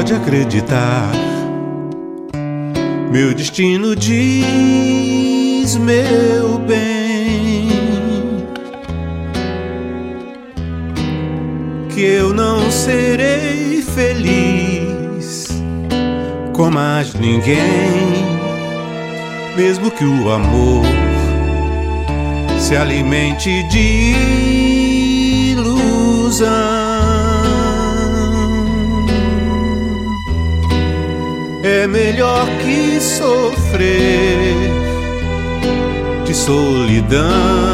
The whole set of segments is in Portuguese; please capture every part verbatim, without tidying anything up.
Pode acreditar, meu destino diz, meu bem, que eu não serei feliz com mais ninguém, mesmo que o amor se alimente de ilusão. É melhor que sofrer de solidão.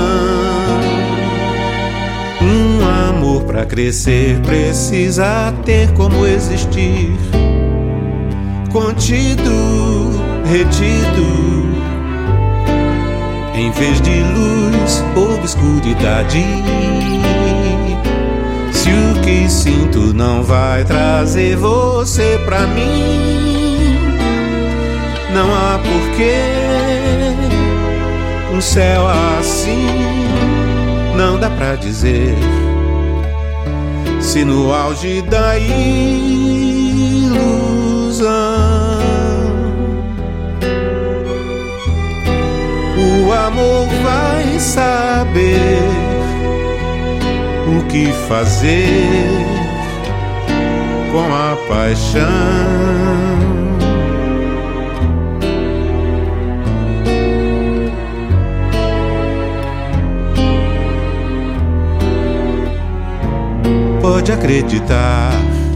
Um amor pra crescer precisa ter como existir, contido, retido, em vez de luz, obscuridade. Se o que sinto não vai trazer você pra mim, não há porquê. Um céu assim não dá pra dizer. Se no auge da ilusão o amor vai saber o que fazer com a paixão. Pode acreditar,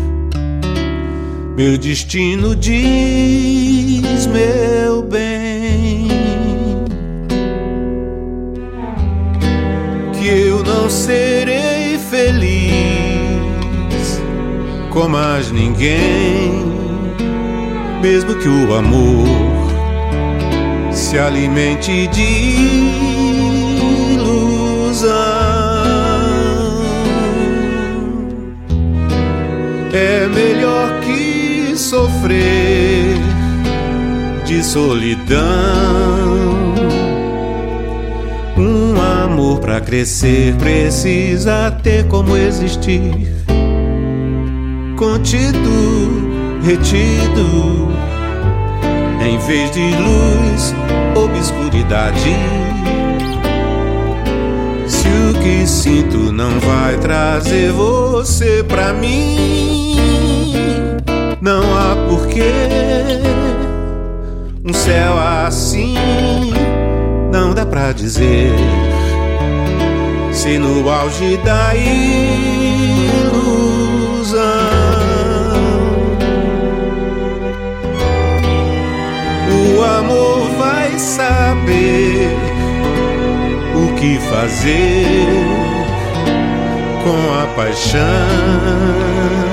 meu destino diz, meu bem, que eu não serei feliz com mais ninguém, mesmo que o amor se alimente de ilusão. É melhor que sofrer de solidão. Um amor pra crescer precisa ter como existir, contido, retido, em vez de luz, obscuridade. Se o que sinto não vai trazer você pra mim, não há porquê. Um céu assim não dá pra dizer. Se no auge da ilusão o amor vai saber o que fazer com a paixão.